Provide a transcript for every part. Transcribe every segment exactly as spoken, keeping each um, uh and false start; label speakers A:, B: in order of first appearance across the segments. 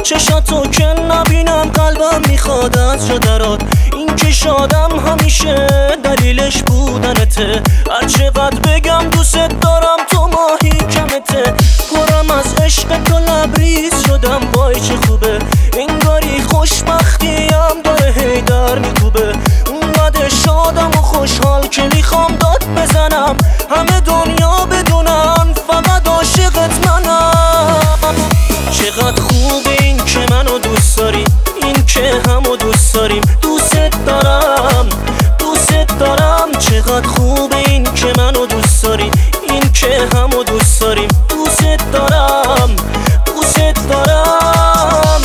A: چشاتو که نبینم قلبم میخواد از جا درات. این که شادم همیشه دلیلش بودنته. هر چقدر بگم دوست دارم تو ماهی کمته. پرم از عشق تو لبریز شدم وای چه خوبه. انگاری خوشبختیم داره هی در میکوبه. اونقدر شادم و خوشحال که میخوام داد بزنم همه دنیا بدونن فقط عاشقت منم. چقدر خوبه این که منو دوست داری، این که همو دوست داریم. دوست دارم دوست دارم. چقدر خوبه این که منو دوست داری، این که همو دوست داریم. دوست دارم دوست دارم.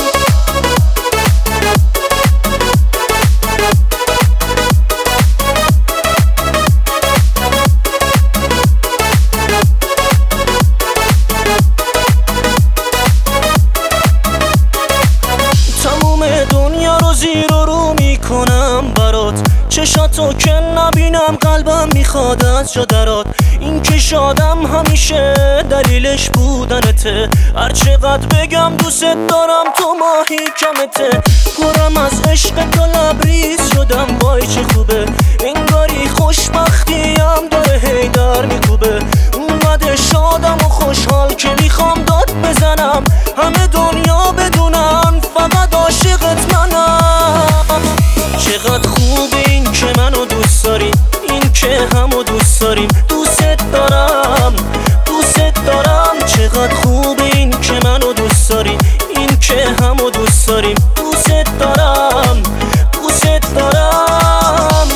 A: دنیا رو زیر و رو میکنم برات. چشاتو که نبینم قلبم میخواد از جا درات. این که شادم همیشه دلیلش بودنته. هر چقدر بگم دوست دارم تو ماهی کمته. پرم از عشق تو لبریز شدم وای چه خوبه. انگاری خوشبختیم داره هی در میکوبه. اونقدر شادم و خوشحال که میخوام داد بزنم همه دنیا بدونن فقط عاشقت منم. چقدر خوبه این که منو دوست داری، این که همو دوست داریم. دوست دارم دوست دارم. چقدر خوبه این که منو دوست داری، این که همو دوست داریم. دوست دارم دوست دارم.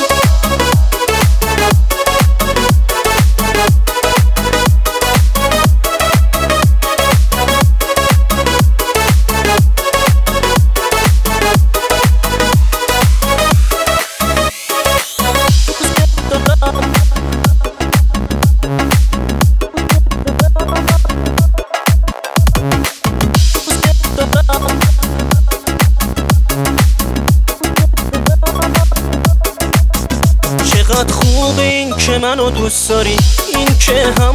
A: چقدر خوبه این که منو دوست داری، این که هم